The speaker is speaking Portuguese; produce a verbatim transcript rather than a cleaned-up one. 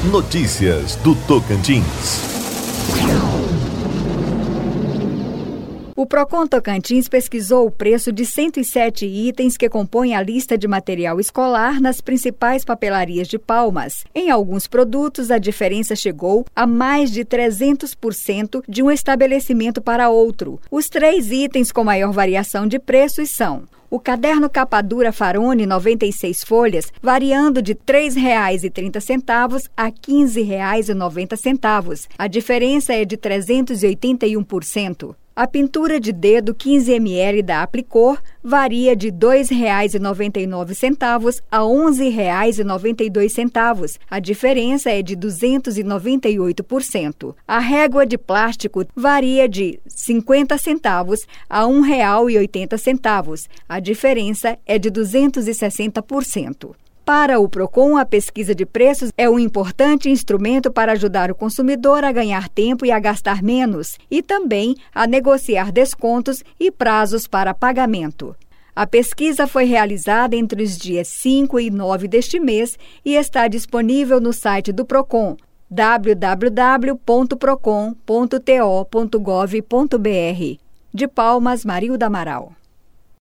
Notícias do Tocantins. O Procon Tocantins pesquisou o preço de cento e sete itens que compõem a lista de material escolar nas principais papelarias de Palmas. Em alguns produtos, a diferença chegou a mais de trezentos por cento de um estabelecimento para outro. Os três itens com maior variação de preços são: o caderno capa dura Farone noventa e seis folhas, variando de três reais e trinta centavos a quinze reais e noventa centavos. A diferença é de trezentos e oitenta e um por cento. A pintura de dedo quinze mililitros da Aplicor varia de dois reais e noventa e nove centavos a onze reais e noventa e dois centavos. A diferença é de duzentos e noventa e oito por cento. A régua de plástico varia de cinquenta centavos a um real e oitenta centavos. A diferença é de duzentos e sessenta por cento. Para o Procon, a pesquisa de preços é um importante instrumento para ajudar o consumidor a ganhar tempo e a gastar menos, e também a negociar descontos e prazos para pagamento. A pesquisa foi realizada entre os dias cinco e nove deste mês e está disponível no site do Procon, w w w ponto procon ponto t o ponto gov ponto b r. De Palmas, Marilda Amaral.